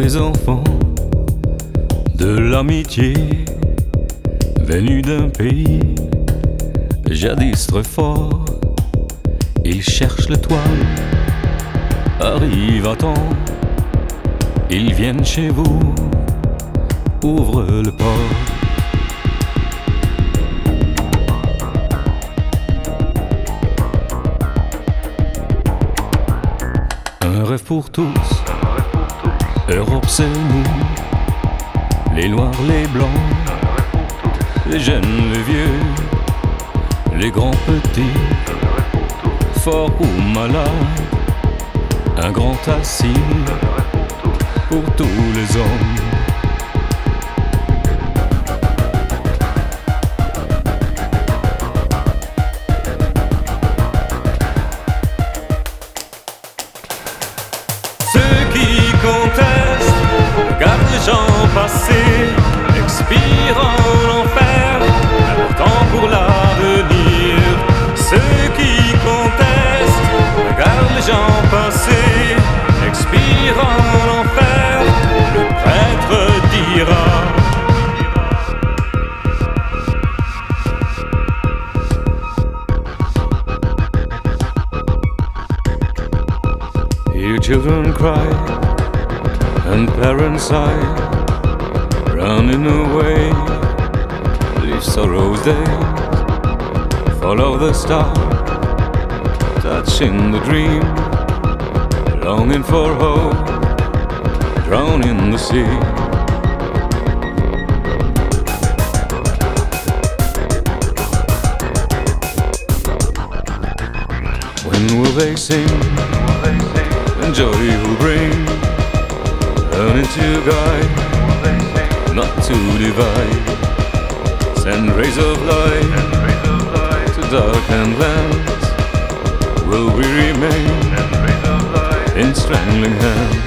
Ces enfants de l'amitié venus d'un pays jadis très fort, ils cherchent le toit, arrivent à temps, ils viennent chez vous, ouvrent le port. Un rêve pour tous, Europe c'est nous, les noirs, les blancs, les jeunes, les vieux, les grands petits, forts ou malades, un grand asile pour tous les hommes. Ceux qui contestent regardent les gens passer, expirent en enfer, important pour l'avenir. Ceux qui contestent regardent les gens passer, expirent en enfer, le prêtre dira. Hear children cry and parents sigh, running away, leave sorrow's days, follow the star, touching the dream, longing for hope, drown in the sea. When will they sing? And joy will bring, learning to guide, not to divide. Send rays of light to darkened lands. Will we remain in strangling hands?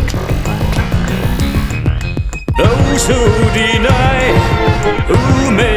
Those who deny, who may